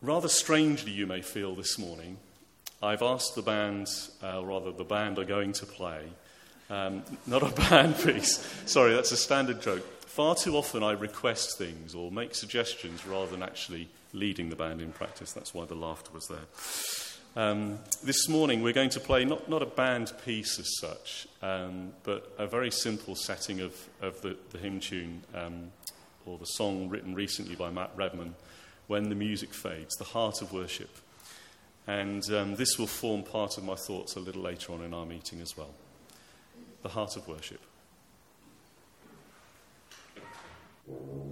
Rather strangely, you may feel this morning, I've asked the band, the band are going to play, not a band piece. Sorry, that's a standard joke. Far too often I request things or make suggestions rather than actually leading the band in practice. That's why the laughter was there. This morning we're going to play not a band piece as such, but a very simple setting of the hymn tune or the song written recently by Matt Redman, When the Music Fades, the heart of worship. And this will form part of my thoughts a little later on in our meeting as well. The heart of worship.